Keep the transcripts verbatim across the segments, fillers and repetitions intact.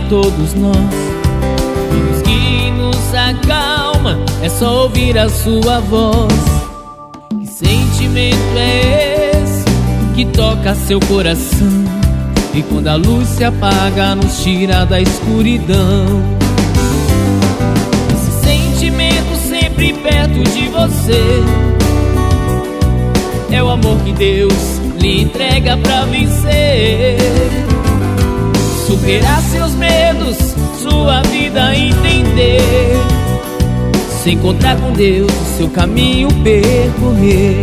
todos nós. E os que nos acalma é só ouvir a sua voz. Que sentimento é esse que toca seu coração? E quando a luz se apaga, nos tira da escuridão. Esse sentimento sempre perto de você é o amor que Deus lhe entrega pra vencer. Superar seus medos, sua vida entender. Se encontrar com Deus, seu caminho percorrer.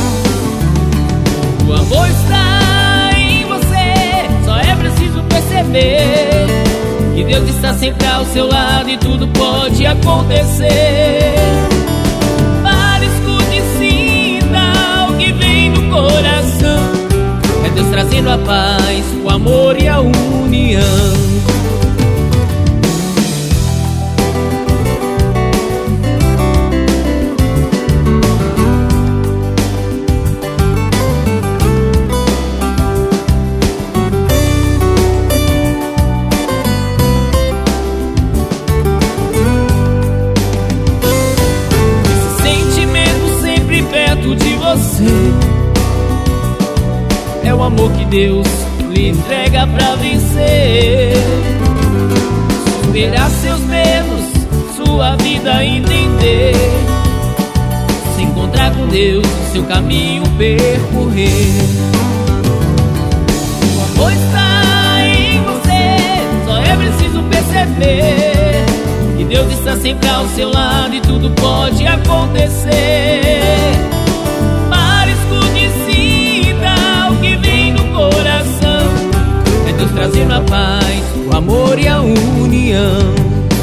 O amor está em você, só é preciso perceber que Deus está sempre ao seu lado e tudo pode acontecer. Para, escute e sinta o que vem no coração. É Deus trazendo a paz, o amor e a união. De você é o amor que Deus lhe entrega pra vencer. Superar seus medos, sua vida entender. Se encontrar com Deus, seu caminho percorrer. O amor está em você, só é preciso perceber que Deus está sempre ao seu lado e tudo pode acontecer. Trazendo a paz, o amor e a união.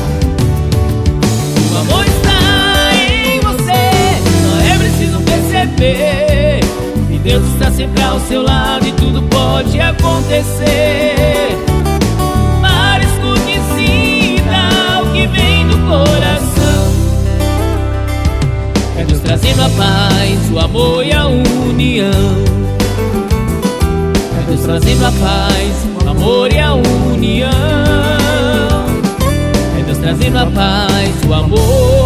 O amor está em você, só é preciso perceber que Deus está sempre ao seu lado e tudo pode acontecer. Para, escute e sinta o que vem do coração. É Deus trazendo a paz, o amor e a união. Deus trazendo a paz, o amor e a união. É Deus trazendo a paz, o amor